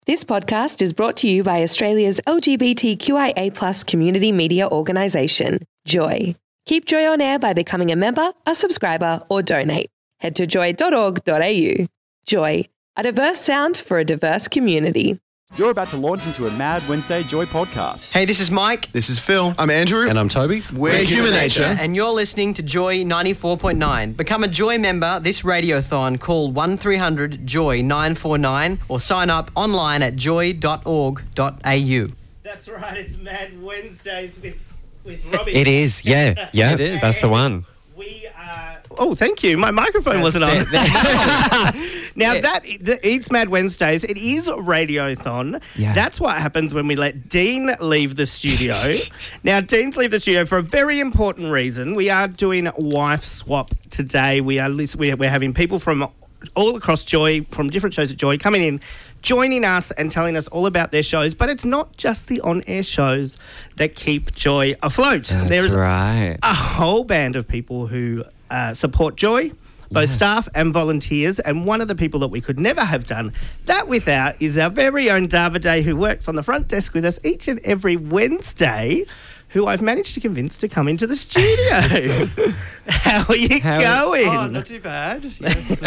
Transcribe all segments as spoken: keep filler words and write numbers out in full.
This podcast is brought to you by Australia's L G B T Q I A plus community media organisation, Joy. Keep Joy on air by becoming a member, a subscriber, or donate. Head to joy dot org dot a u. Joy, a diverse sound for a diverse community. You're about to launch into a Mad Wednesday Joy podcast. Hey, this is Mike. This is Phil. I'm Andrew. And I'm Toby. We're, We're Human Nature. And you're listening to Joy ninety-four point nine. Become a Joy member this radiothon. Call one three hundred joy nine four nine or sign up online at joy dot org dot a u. That's right, it's Mad Wednesdays with, with Robbie. It is, yeah. Yeah, It is. That's the one. We are... Oh, thank you. My microphone That's wasn't on. there- there- Now, Yeah. that it's Mad Wednesdays. It is Radiothon. Yeah. That's what happens when we let Dean leave the studio. Now, Dean's leave the studio for a very important reason. We are doing Wife Swap today. We are lis- we are- we're having people from all across Joy, from different shows at Joy, coming in, joining us and telling us all about their shows. But it's not just the on-air shows that keep Joy afloat. That's There's right. a whole band of people who uh, support Joy, both Yeah. staff and volunteers, and one of the people that we could never have done that without is our very own Davide, who works on the front desk with us each and every Wednesday, who I've managed to convince to come into the studio. How are you How- going? Oh, not too bad. Yes.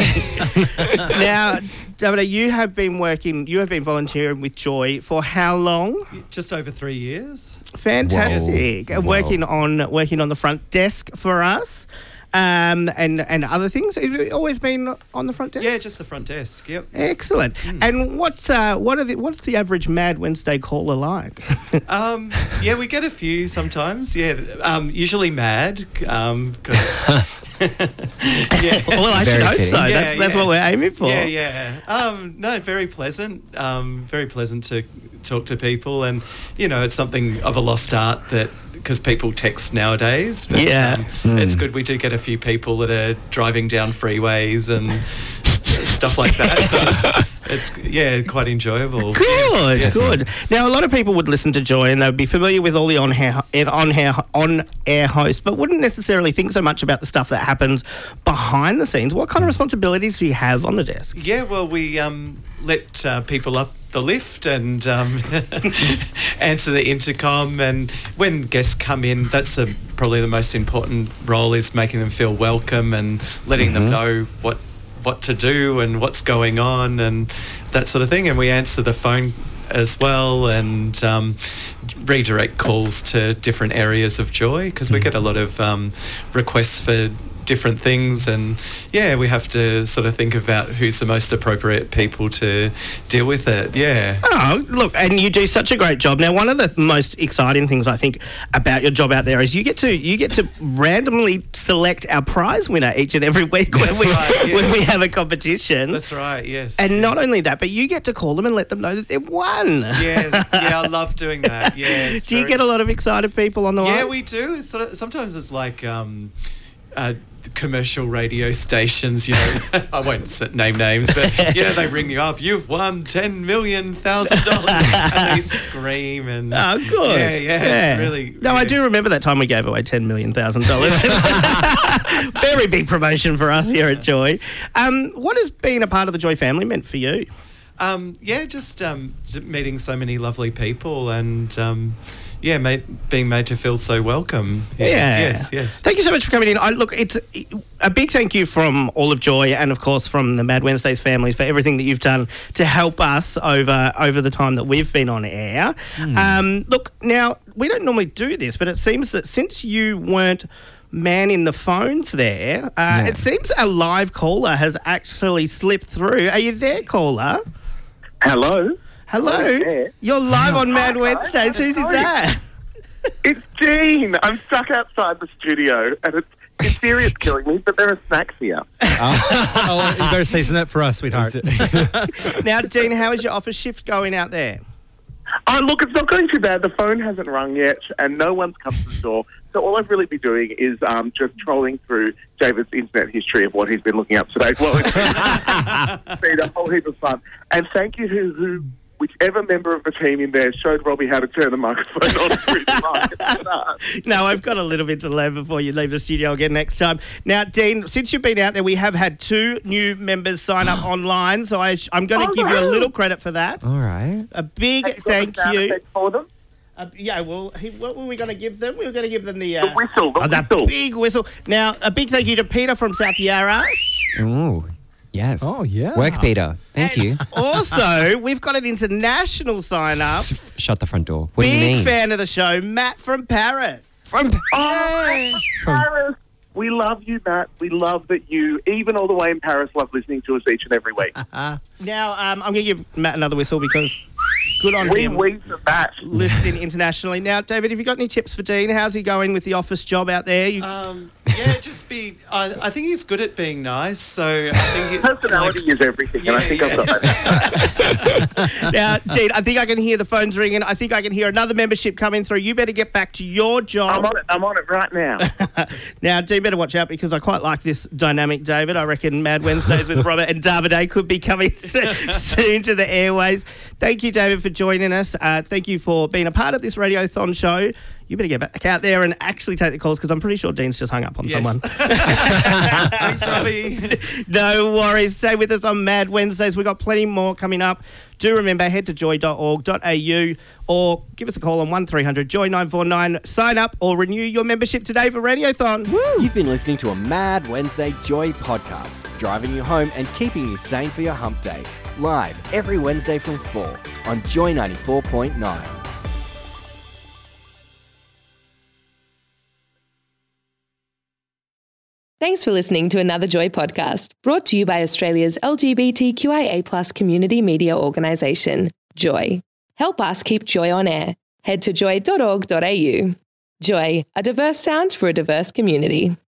Now, Davide, you have been working, you have been volunteering with Joy for how long? Just over three years. Fantastic. Whoa. And working on working on the front desk for us. Um, and, and other things. Have you always been on the front desk? Yeah, just the front desk. Yep. Excellent. And what's uh, what are the what's the average Mad Wednesday caller like? Um, yeah, we get a few sometimes. Yeah, um, usually mad. Um, 'cause yeah. Well, I Very should hope fitting. so. Yeah, that's that's yeah. what we're aiming for. Yeah, yeah. Um, no, very pleasant. Um, very pleasant to talk to people, and you know, it's something of a lost art that because people text nowadays. But, Yeah. um, Mm. it's good. We do get a few people that are driving down freeways and stuff like that. So it's, it's yeah, quite enjoyable. Good, Yes, yes. good. Now, a lot of people would listen to Joy and they'd be familiar with all the on-air, on-air, on-air hosts, but wouldn't necessarily think so much about the stuff that happens behind the scenes. What kind of responsibilities do you have on the desk? Yeah, well, we um, let uh, people up the lift and um, answer the intercom, and when guests come in, that's a, probably the most important role, is making them feel welcome and letting them know what what to do and what's going on and that sort of thing. And we answer the phone as well and um, redirect calls to different areas of Joy, because we get a lot of um, requests for different things, and yeah, we have to sort of think about who's the most appropriate people to deal with it. Yeah. Oh, look, and you do such a great job. Now, one of the most exciting things I think about your job out there is you get to you get to randomly select our prize winner each and every week when That's we right, yes. when we have a competition. That's right, yes. and yes. not only that, but you get to call them and let them know that they've won. Yeah, yeah, I love doing that. Yeah. it's Do you very- get a lot of excited people on the line? Yeah, we do. It's sort of, sometimes it's like um, uh, commercial radio stations, you know, I won't s- name names, but, you know, they ring you up, you've won ten million thousand dollars, and they scream and... Oh, good. Yeah, yeah, it's really... No, I yeah. do remember that time we gave away ten million thousand dollars. Very big promotion for us here at Joy. Um, what has being a part of the Joy family meant for you? Um, yeah, just um, j- meeting so many lovely people and... Um, yeah, made, being made to feel so welcome. Yeah. Yes, yes. Thank you so much for coming in. I, look, it's a big thank you from all of Joy and, of course, from the Mad Wednesdays families for everything that you've done to help us over over the time that we've been on air. Hmm. Um, look, now, we don't normally do this, but it seems that since you weren't manning the phones there, uh, Yeah. it seems a live caller has actually slipped through. Are you there, caller? Hello. Hello. there. You're live on Mad Hi, Wednesdays. guys. Who's is Hi. that? It's Dean. I'm stuck outside the studio, and it's, it's serious killing me, but there are snacks here. Oh, you better season that for us, sweetheart. Now, Dean, how is your office shift going out there? Oh, look, it's not going too bad. The phone hasn't rung yet, and no one's come to the door. So all I've really been doing is um, just trolling through David's internet history of what he's been looking up today. Well, it's been a whole heap of fun. And thank you to who... which whichever member of the team in there showed Robbie how to turn the microphone on for his mic at the start. No, I've got a little bit to learn before you leave the studio again next time. Now, Dean, since you've been out there, we have had two new members sign up online, so I, I'm going to Oh, give you a wow. little credit for that. All right. A big Have got thank the sound you. effect for them? Uh, yeah, well, he, what were we going to give them? We were going to give them the... Uh, The whistle, the oh, that whistle. big whistle. Now, a big thank you to Peter from South Yarra. Ooh, yes. Oh, yeah. Work, Peter. Thank you. Also, we've got an international sign-up. Shut the front door. What do you Big mean? fan of the show, Matt from Paris. From Oh, Paris. We love you, Matt. We love that you, even all the way in Paris, love listening to us each and every week. Now, um, I'm going to give Matt another whistle because good on we him. we for Matt. Listening internationally. Now, David, have you got any tips for Dean? How's he going with the office job out there? You, Um, yeah, just be. I, I think he's good at being nice. So I think it, Personality like, is everything, and I Yeah, think yeah. I've got that. now, Dean, I think I can hear the phones ringing. I think I can hear another membership coming through. You better get back to your job. I'm on it. I'm on it right now. Now, Dean, better watch out because I quite like this dynamic, David. I reckon Mad Wednesdays with Robert and Davide could be coming soon to the airways. Thank you, David, for joining us. Uh, thank you for being a part of this Radiothon show. You better get back out there and actually take the calls because I'm pretty sure Dean's just hung up on Yes. someone. Thanks, Robbie. No worries. Stay with us on Mad Wednesdays. We've got plenty more coming up. Do remember, head to joy dot org dot a u or give us a call on one three hundred joy nine four nine. Sign up or renew your membership today for Radiothon. Woo! You've been listening to a Mad Wednesday Joy podcast, driving you home and keeping you sane for your hump day. Live every Wednesday from four on Joy ninety-four point nine. Thanks for listening to another Joy podcast, brought to you by Australia's L G B T Q I A plus community media organisation, Joy. Help us keep Joy on air. Head to joy dot org dot a u. Joy, a diverse sound for a diverse community.